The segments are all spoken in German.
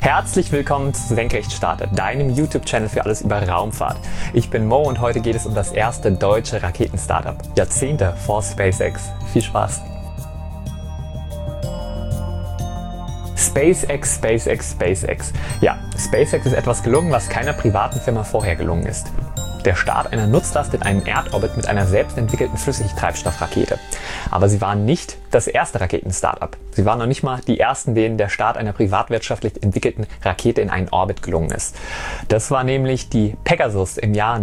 Herzlich willkommen zu Senkrechtstarter, deinem YouTube-Channel für alles über Raumfahrt. Ich bin Mo und heute geht es um das erste deutsche Raketen-Startup. Jahrzehnte vor SpaceX. Viel Spaß! SpaceX. Ja, SpaceX ist etwas gelungen, was keiner privaten Firma vorher gelungen ist. Der Start einer Nutzlast in einem Erdorbit mit einer selbstentwickelten Flüssigtreibstoffrakete. Aber sie waren nicht das erste Raketen-Startup. Sie waren noch nicht mal die ersten, denen der Start einer privatwirtschaftlich entwickelten Rakete in einen Orbit gelungen ist. Das war nämlich die Pegasus im Jahr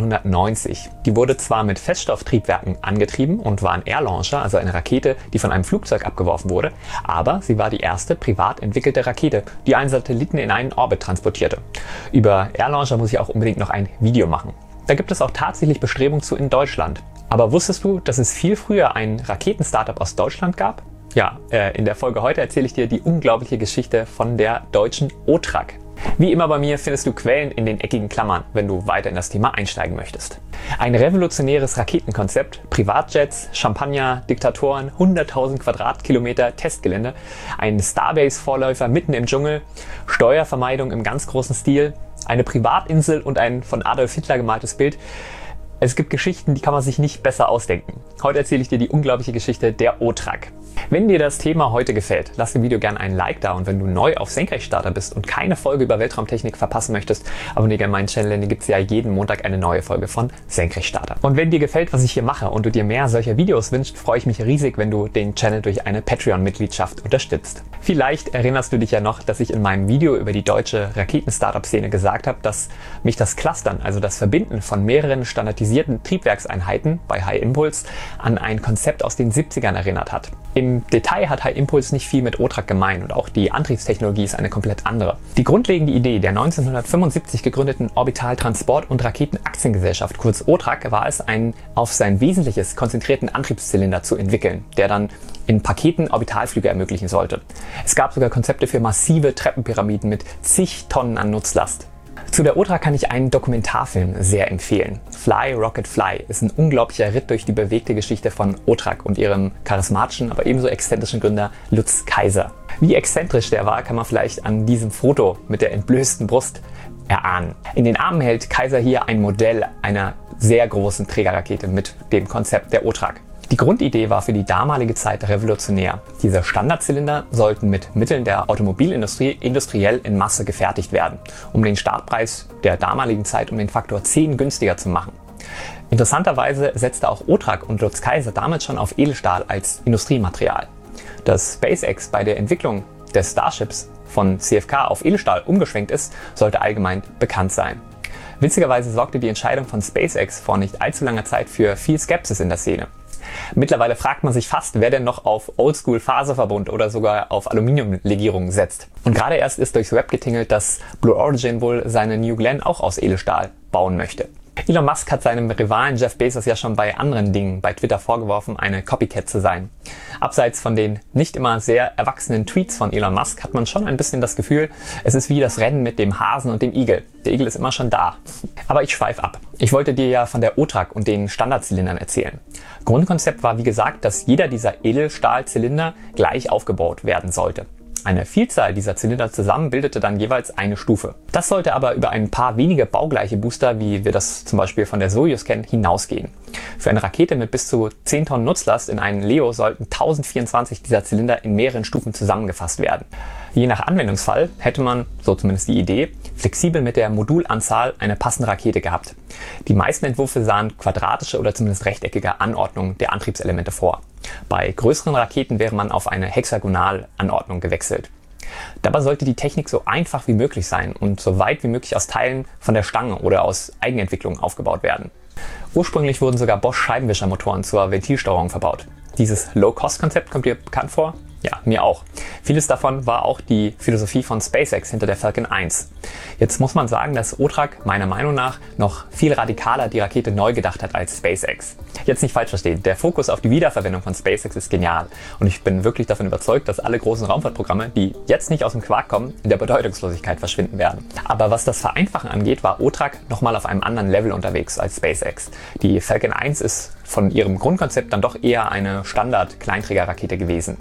1990. Die wurde zwar mit Feststofftriebwerken angetrieben und war ein Air-Launcher, also eine Rakete, die von einem Flugzeug abgeworfen wurde, aber sie war die erste privat entwickelte Rakete, die einen Satelliten in einen Orbit transportierte. Über Air-Launcher muss ich auch unbedingt noch ein Video machen. Da gibt es auch tatsächlich Bestrebungen zu in Deutschland. Aber wusstest du, dass es viel früher ein Raketen-Startup aus Deutschland gab? Ja, in der Folge heute erzähle ich dir die unglaubliche Geschichte von der deutschen OTRAG. Wie immer bei mir findest du Quellen in den eckigen Klammern, wenn du weiter in das Thema einsteigen möchtest. Ein revolutionäres Raketenkonzept, Privatjets, Champagner, Diktatoren, 100.000 Quadratkilometer Testgelände, ein Starbase-Vorläufer mitten im Dschungel, Steuervermeidung im ganz großen Stil, eine Privatinsel und ein von Adolf Hitler gemaltes Bild. Es gibt Geschichten, die kann man sich nicht besser ausdenken. Heute erzähle ich dir die unglaubliche Geschichte der OTRAG. Wenn dir das Thema heute gefällt, lass dem Video gerne einen Like da und wenn du neu auf Senkrechtstarter bist und keine Folge über Weltraumtechnik verpassen möchtest, abonniere gerne meinen Channel, denn hier gibt es ja jeden Montag eine neue Folge von Senkrechtstarter. Und wenn dir gefällt, was ich hier mache und du dir mehr solcher Videos wünschst, freue ich mich riesig, wenn du den Channel durch eine Patreon-Mitgliedschaft unterstützt. Vielleicht erinnerst du dich ja noch, dass ich in meinem Video über die deutsche Raketen-Startup-Szene gesagt habe, dass mich das Clustern, also das Verbinden von mehreren standardisierten Triebwerkseinheiten bei High Impulse an ein Konzept aus den 70ern erinnert hat. Im Detail hat High Impulse nicht viel mit OTRAG gemeint und auch die Antriebstechnologie ist eine komplett andere. Die grundlegende Idee der 1975 gegründeten Orbital Transport- und Raketenaktiengesellschaft, kurz OTRAG, war es, einen auf sein Wesentliches konzentrierten Antriebszylinder zu entwickeln, der dann in Paketen Orbitalflüge ermöglichen sollte. Es gab sogar Konzepte für massive Treppenpyramiden mit zig Tonnen an Nutzlast. Zu der OTRAG kann ich einen Dokumentarfilm sehr empfehlen. Fly, Rocket, Fly ist ein unglaublicher Ritt durch die bewegte Geschichte von OTRAG und ihrem charismatischen, aber ebenso exzentrischen Gründer Lutz Kaiser. Wie exzentrisch der war, kann man vielleicht an diesem Foto mit der entblößten Brust erahnen. In den Armen hält Kaiser hier ein Modell einer sehr großen Trägerrakete mit dem Konzept der OTRAG. Die Grundidee war für die damalige Zeit revolutionär. Diese Standardzylinder sollten mit Mitteln der Automobilindustrie industriell in Masse gefertigt werden, um den Startpreis der damaligen Zeit um den Faktor 10 günstiger zu machen. Interessanterweise setzte auch OTRAG und Lutz Kaiser damals schon auf Edelstahl als Industriematerial. Dass SpaceX bei der Entwicklung des Starships von CFK auf Edelstahl umgeschwenkt ist, sollte allgemein bekannt sein. Witzigerweise sorgte die Entscheidung von SpaceX vor nicht allzu langer Zeit für viel Skepsis in der Szene. Mittlerweile fragt man sich fast, wer denn noch auf Oldschool-Faserverbund oder sogar auf Aluminiumlegierungen setzt. Und gerade erst ist durchs Web getingelt, dass Blue Origin wohl seine New Glenn auch aus Edelstahl bauen möchte. Elon Musk hat seinem Rivalen Jeff Bezos ja schon bei anderen Dingen bei Twitter vorgeworfen, eine Copycat zu sein. Abseits von den nicht immer sehr erwachsenen Tweets von Elon Musk hat man schon ein bisschen das Gefühl, es ist wie das Rennen mit dem Hasen und dem Igel. Der Igel ist immer schon da. Aber ich schweife ab. Ich wollte dir ja von der OTRAG und den Standardzylindern erzählen. Grundkonzept war wie gesagt, dass jeder dieser Edelstahlzylinder gleich aufgebaut werden sollte. Eine Vielzahl dieser Zylinder zusammen bildete dann jeweils eine Stufe. Das sollte aber über ein paar wenige baugleiche Booster, wie wir das zum Beispiel von der Soyuz kennen, hinausgehen. Für eine Rakete mit bis zu 10 Tonnen Nutzlast in einen Leo sollten 1024 dieser Zylinder in mehreren Stufen zusammengefasst werden. Je nach Anwendungsfall hätte man, so zumindest die Idee, flexibel mit der Modulanzahl eine passende Rakete gehabt. Die meisten Entwürfe sahen quadratische oder zumindest rechteckige Anordnung der Antriebselemente vor. Bei größeren Raketen wäre man auf eine Hexagonalanordnung gewechselt. Dabei sollte die Technik so einfach wie möglich sein und so weit wie möglich aus Teilen von der Stange oder aus Eigenentwicklung aufgebaut werden. Ursprünglich wurden sogar Bosch Scheibenwischermotoren zur Ventilsteuerung verbaut. Dieses Low-Cost-Konzept kommt dir bekannt vor? Ja, mir auch. Vieles davon war auch die Philosophie von SpaceX hinter der Falcon 1. Jetzt muss man sagen, dass OTRAG meiner Meinung nach noch viel radikaler die Rakete neu gedacht hat als SpaceX. Jetzt nicht falsch verstehen, der Fokus auf die Wiederverwendung von SpaceX ist genial und ich bin wirklich davon überzeugt, dass alle großen Raumfahrtprogramme, die jetzt nicht aus dem Quark kommen, in der Bedeutungslosigkeit verschwinden werden. Aber was das Vereinfachen angeht, war OTRAG nochmal auf einem anderen Level unterwegs als SpaceX. Die Falcon 1 ist von ihrem Grundkonzept dann doch eher eine Standard-Kleinträgerrakete gewesen.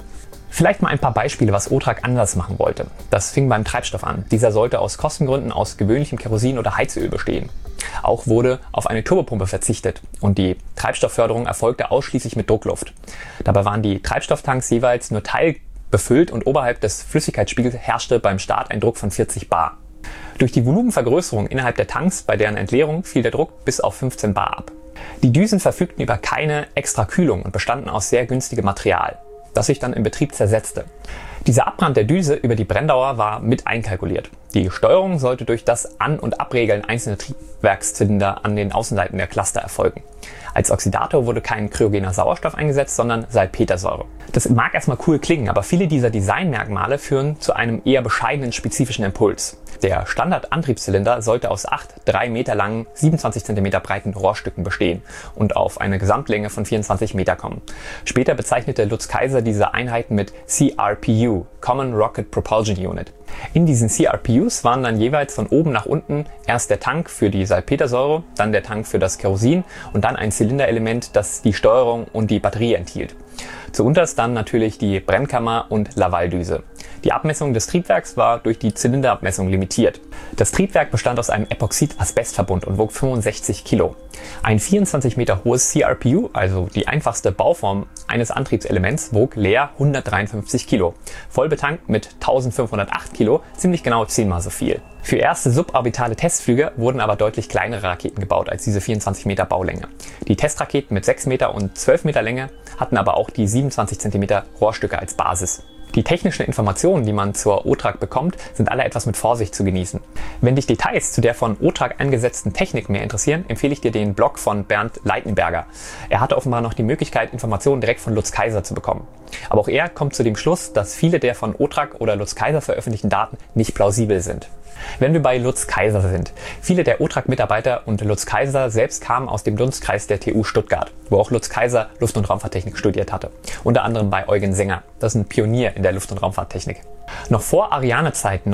Vielleicht mal ein paar Beispiele, was OTRAG anders machen wollte. Das fing beim Treibstoff an. Dieser sollte aus Kostengründen aus gewöhnlichem Kerosin oder Heizöl bestehen. Auch wurde auf eine Turbopumpe verzichtet und die Treibstoffförderung erfolgte ausschließlich mit Druckluft. Dabei waren die Treibstofftanks jeweils nur teilbefüllt und oberhalb des Flüssigkeitsspiegels herrschte beim Start ein Druck von 40 bar. Durch die Volumenvergrößerung innerhalb der Tanks bei deren Entleerung fiel der Druck bis auf 15 bar ab. Die Düsen verfügten über keine extra Kühlung und bestanden aus sehr günstigem Material, das sich dann im Betrieb zersetzte. Dieser Abbrand der Düse über die Brenndauer war mit einkalkuliert. Die Steuerung sollte durch das An- und Abregeln einzelner Triebwerkszylinder an den Außenseiten der Cluster erfolgen. Als Oxidator wurde kein kryogener Sauerstoff eingesetzt, sondern Salpetersäure. Das mag erstmal cool klingen, aber viele dieser Designmerkmale führen zu einem eher bescheidenen spezifischen Impuls. Der Standard-Antriebszylinder sollte aus 8 3 Meter langen, 27 cm breiten Rohrstücken bestehen und auf eine Gesamtlänge von 24 Meter kommen. Später bezeichnete Lutz Kaiser diese Einheiten mit CRPU, Common Rocket Propulsion Unit. In diesen CRPUs waren dann jeweils von oben nach unten erst der Tank für die Salpetersäure, dann der Tank für das Kerosin und dann ein Zylinderelement, das die Steuerung und die Batterie enthielt. Zuunterst dann natürlich die Brennkammer und Lavaldüse. Die Abmessung des Triebwerks war durch die Zylinderabmessung limitiert. Das Triebwerk bestand aus einem Epoxid-Asbestverbund und wog 65 Kilo. Ein 24 Meter hohes CRPU, also die einfachste Bauform eines Antriebselements, wog leer 153 Kilo. Voll betankt mit 1508 Kilo, ziemlich genau 10-mal so viel. Für erste suborbitale Testflüge wurden aber deutlich kleinere Raketen gebaut als diese 24 Meter Baulänge. Die Testraketen mit 6 Meter und 12 Meter Länge hatten aber auch die 27 cm Rohrstücke als Basis. Die technischen Informationen, die man zur OTRAG bekommt, sind alle etwas mit Vorsicht zu genießen. Wenn dich Details zu der von OTRAG eingesetzten Technik mehr interessieren, empfehle ich dir den Blog von Bernd Leitenberger. Er hatte offenbar noch die Möglichkeit, Informationen direkt von Lutz Kaiser zu bekommen. Aber auch er kommt zu dem Schluss, dass viele der von OTRAG oder Lutz Kaiser veröffentlichten Daten nicht plausibel sind. Wenn wir bei Lutz Kaiser sind. Viele der OTRAG-Mitarbeiter und Lutz Kaiser selbst kamen aus dem Dunstkreis der TU Stuttgart, wo auch Lutz Kaiser Luft- und Raumfahrttechnik studiert hatte. Unter anderem bei Eugen Sänger. Das ist ein Pionier in der Luft- und Raumfahrttechnik. Noch vor Ariane-Zeiten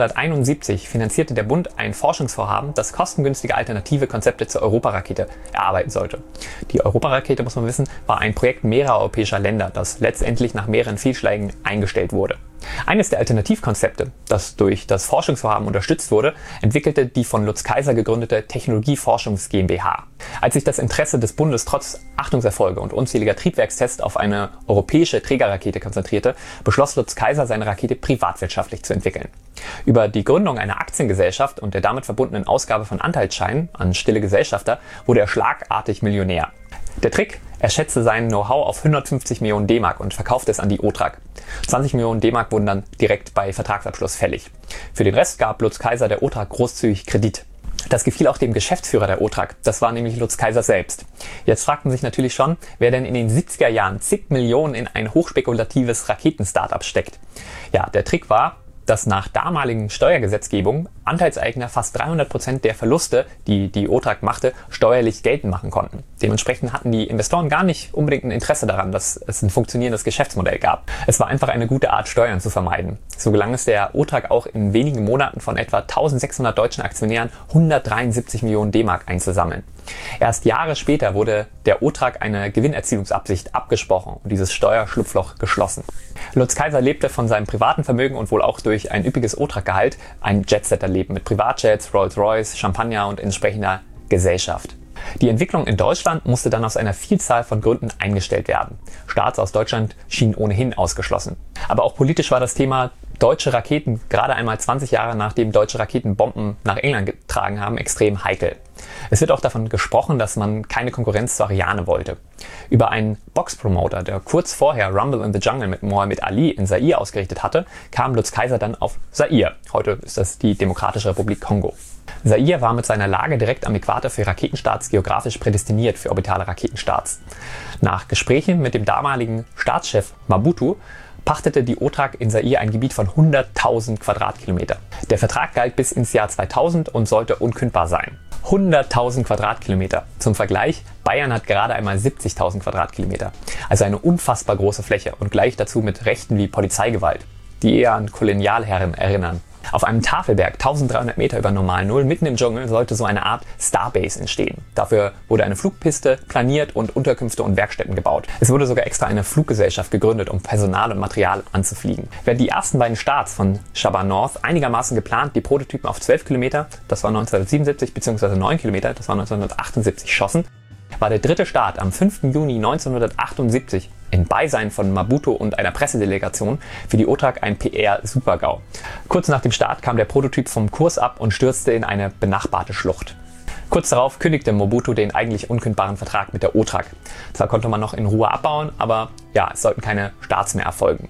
1971 finanzierte der Bund ein Forschungsvorhaben, das kostengünstige alternative Konzepte zur Europarakete erarbeiten sollte. Die Europarakete, muss man wissen, war ein Projekt mehrerer europäischer Länder, das letztendlich nach mehreren Fehlschlägen eingestellt wurde. Eines der Alternativkonzepte, das durch das Forschungsvorhaben unterstützt wurde, entwickelte die von Lutz Kaiser gegründete Technologieforschungs GmbH. Als sich das Interesse des Bundes trotz Achtungserfolge und unzähliger Triebwerkstests auf eine europäische Trägerrakete konzentrierte, beschloss Lutz Kaiser, seine Rakete privatwirtschaftlich zu entwickeln. Über die Gründung einer Aktiengesellschaft und der damit verbundenen Ausgabe von Anteilsscheinen an stille Gesellschafter wurde er schlagartig Millionär. Der Trick: Er schätzte sein Know-how auf 150 Millionen D-Mark und verkaufte es an die OTRAG. 20 Millionen D-Mark wurden dann direkt bei Vertragsabschluss fällig. Für den Rest gab Lutz Kaiser der OTRAG großzügig Kredit. Das gefiel auch dem Geschäftsführer der OTRAG. Das war nämlich Lutz Kaiser selbst. Jetzt fragt man sich natürlich schon, wer denn in den 70er Jahren zig Millionen in ein hochspekulatives Raketen-Startup steckt. Ja, der Trick war, dass nach damaligen Steuergesetzgebung Anteilseigner fast 300% der Verluste, die die OTRAG machte, steuerlich geltend machen konnten. Dementsprechend hatten die Investoren gar nicht unbedingt ein Interesse daran, dass es ein funktionierendes Geschäftsmodell gab. Es war einfach eine gute Art, Steuern zu vermeiden. So gelang es der OTRAG auch in wenigen Monaten von etwa 1600 deutschen Aktionären 173 Millionen D-Mark einzusammeln. Erst Jahre später wurde der OTRAG eine Gewinnerzielungsabsicht abgesprochen und dieses Steuerschlupfloch geschlossen. Lutz Kaiser lebte von seinem privaten Vermögen und wohl auch durch ein üppiges OTRAG-Gehalt ein Jetsetter-Leben mit Privatjets, Rolls-Royce, Champagner und entsprechender Gesellschaft. Die Entwicklung in Deutschland musste dann aus einer Vielzahl von Gründen eingestellt werden. Starts aus Deutschland schienen ohnehin ausgeschlossen. Aber auch politisch war das Thema deutsche Raketen, gerade einmal 20 Jahre nachdem deutsche Raketen Bomben nach England getragen haben, extrem heikel. Es wird auch davon gesprochen, dass man keine Konkurrenz zu Ariane wollte. Über einen Box-Promoter, der kurz vorher Rumble in the Jungle mit Mohammed Ali in Zaire ausgerichtet hatte, kam Lutz Kaiser dann auf Zaire. Heute ist das die Demokratische Republik Kongo. Zaire war mit seiner Lage direkt am Äquator für Raketenstarts geografisch prädestiniert für orbitale Raketenstarts. Nach Gesprächen mit dem damaligen Staatschef Mobutu pachtete die OTRAG in Zaire ein Gebiet von 100.000 Quadratkilometer. Der Vertrag galt bis ins Jahr 2000 und sollte unkündbar sein. 100.000 Quadratkilometer. Zum Vergleich, Bayern hat gerade einmal 70.000 Quadratkilometer. Also eine unfassbar große Fläche und gleich dazu mit Rechten wie Polizeigewalt, die eher an Kolonialherren erinnern. Auf einem Tafelberg 1300 Meter über Normalnull mitten im Dschungel sollte so eine Art Starbase entstehen. Dafür wurde eine Flugpiste planiert und Unterkünfte und Werkstätten gebaut. Es wurde sogar extra eine Fluggesellschaft gegründet, um Personal und Material anzufliegen. Während die ersten beiden Starts von Shaban North einigermaßen geplant die Prototypen auf 12 Kilometer, das war 1977, bzw. 9 Kilometer, das war 1978, schossen, war der dritte Start am 5. Juni 1978 in Beisein von Mabuto und einer Pressedelegation für die OTRAG ein PR-Super-GAU. Kurz nach dem Start kam der Prototyp vom Kurs ab und stürzte in eine benachbarte Schlucht. Kurz darauf kündigte Mobutu den eigentlich unkündbaren Vertrag mit der OTRAG. Zwar konnte man noch in Ruhe abbauen, aber ja, es sollten keine Starts mehr erfolgen.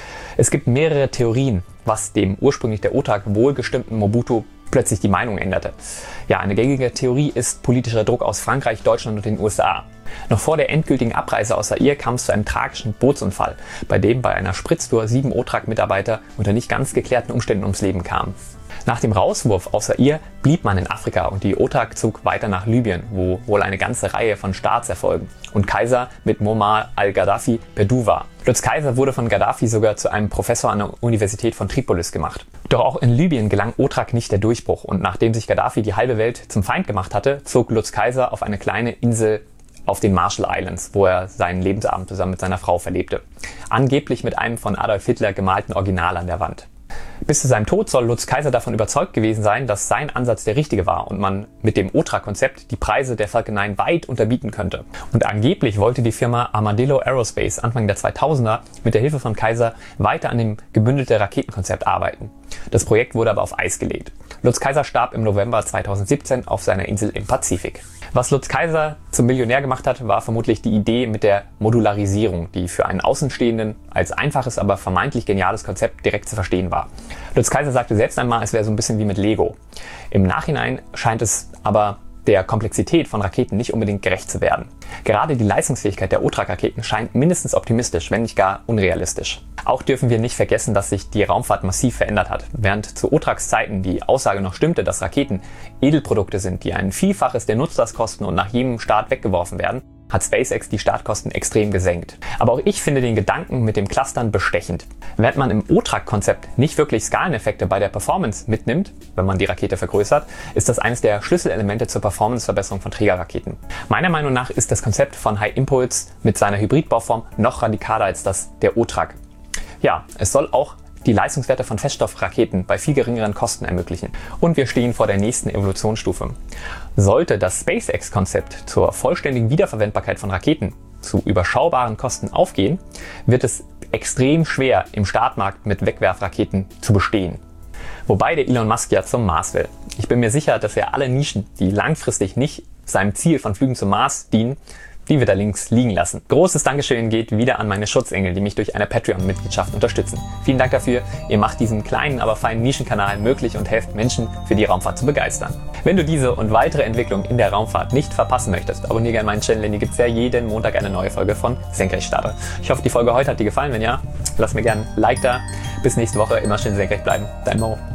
Es gibt mehrere Theorien, was dem ursprünglich der OTRAG wohlgestimmten Mobutu plötzlich die Meinung änderte. Ja, eine gängige Theorie ist politischer Druck aus Frankreich, Deutschland und den USA. Noch vor der endgültigen Abreise aus Zaire kam es zu einem tragischen Bootsunfall, bei dem bei einer Spritztour 7 OTRAG-Mitarbeiter unter nicht ganz geklärten Umständen ums Leben kamen. Nach dem Rauswurf aus Zaire blieb man in Afrika und die OTRAG zog weiter nach Libyen, wo wohl eine ganze Reihe von Starts erfolgen und Kaiser mit Muammar al-Gaddafi Perdu war. Lutz Kaiser wurde von Gaddafi sogar zu einem Professor an der Universität von Tripolis gemacht. Doch auch in Libyen gelang OTRAG nicht der Durchbruch und nachdem sich Gaddafi die halbe Welt zum Feind gemacht hatte, zog Lutz Kaiser auf eine kleine Insel auf den Marshall Islands, wo er seinen Lebensabend zusammen mit seiner Frau verlebte. Angeblich mit einem von Adolf Hitler gemalten Original an der Wand. Bis zu seinem Tod soll Lutz Kaiser davon überzeugt gewesen sein, dass sein Ansatz der richtige war und man mit dem OTRAG-Konzept die Preise der Falcon 9 weit unterbieten könnte. Und angeblich wollte die Firma Armadillo Aerospace Anfang der 2000er mit der Hilfe von Kaiser weiter an dem gebündelten Raketenkonzept arbeiten. Das Projekt wurde aber auf Eis gelegt. Lutz Kaiser starb im November 2017 auf seiner Insel im Pazifik. Was Lutz Kaiser zum Millionär gemacht hat, war vermutlich die Idee mit der Modularisierung, die für einen Außenstehenden als einfaches, aber vermeintlich geniales Konzept direkt zu verstehen war. Lutz Kaiser sagte selbst einmal, es wäre so ein bisschen wie mit Lego. Im Nachhinein scheint es aber der Komplexität von Raketen nicht unbedingt gerecht zu werden. Gerade die Leistungsfähigkeit der OTRAG-Raketen scheint mindestens optimistisch, wenn nicht gar unrealistisch. Auch dürfen wir nicht vergessen, dass sich die Raumfahrt massiv verändert hat. Während zu OTRAGs Zeiten die Aussage noch stimmte, dass Raketen Edelprodukte sind, die ein Vielfaches der Nutzlast kosten und nach jedem Start weggeworfen werden, hat SpaceX die Startkosten extrem gesenkt. Aber auch ich finde den Gedanken mit dem Clustern bestechend. Während man im OTRAG-Konzept nicht wirklich Skaleneffekte bei der Performance mitnimmt, wenn man die Rakete vergrößert, ist das eines der Schlüsselelemente zur Performanceverbesserung von Trägerraketen. Meiner Meinung nach ist das Konzept von High Impulse mit seiner Hybridbauform noch radikaler als das der OTRAG. Ja, es soll auch die Leistungswerte von Feststoffraketen bei viel geringeren Kosten ermöglichen. Und wir stehen vor der nächsten Evolutionsstufe. Sollte das SpaceX-Konzept zur vollständigen Wiederverwendbarkeit von Raketen zu überschaubaren Kosten aufgehen, wird es extrem schwer, im Startmarkt mit Wegwerfraketen zu bestehen. Wobei der Elon Musk ja zum Mars will. Ich bin mir sicher, dass er alle Nischen, die langfristig nicht seinem Ziel von Flügen zum Mars dienen, die wird er links liegen lassen. Großes Dankeschön geht wieder an meine Schutzengel, die mich durch eine Patreon-Mitgliedschaft unterstützen. Vielen Dank dafür. Ihr macht diesen kleinen, aber feinen Nischenkanal möglich und helft Menschen für die Raumfahrt zu begeistern. Wenn du diese und weitere Entwicklungen in der Raumfahrt nicht verpassen möchtest, abonniere gerne meinen Channel, denn hier gibt es ja jeden Montag eine neue Folge von Senkrechtstarter. Ich hoffe, die Folge heute hat dir gefallen. Wenn ja, lass mir gerne ein Like da. Bis nächste Woche. Immer schön senkrecht bleiben. Dein Mo.